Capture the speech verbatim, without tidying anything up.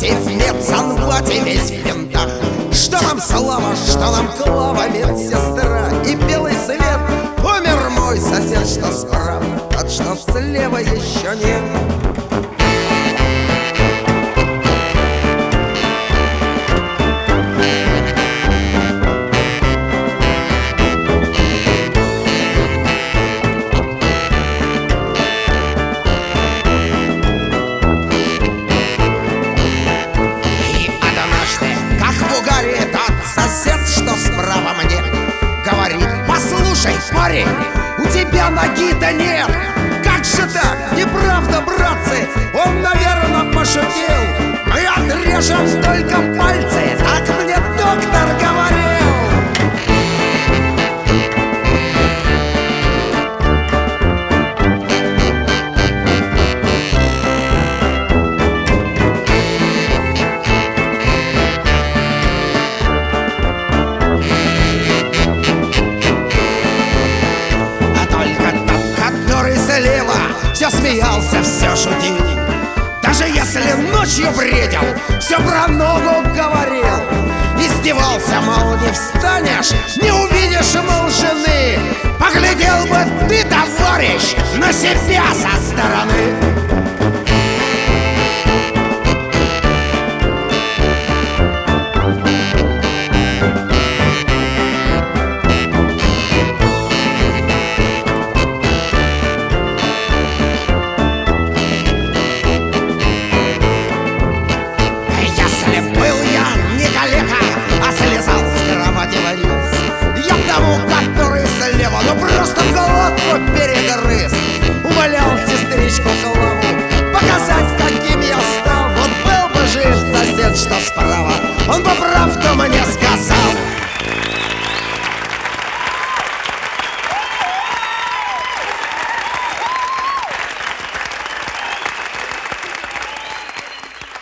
и в медсанблате весь в бинтах. Что нам слава, что нам Клава, медсестра и белый свет. Умер мой сосед, что справа, тот, что слева, еще нет. Сосед, что справа мне, говорит: послушай, парень, у тебя ноги-то нет. Как же так? Неправда, братцы, он, наверное, пошутил. Мы отрежем только пальцы, так мне доктор говорил. Все смеялся, все шутил. Даже если ночью бредил, все про ногу говорил. Издевался, мол, не встанешь, не увидишь, мол, жены. Поглядел бы ты, товарищ, на себя со стороны.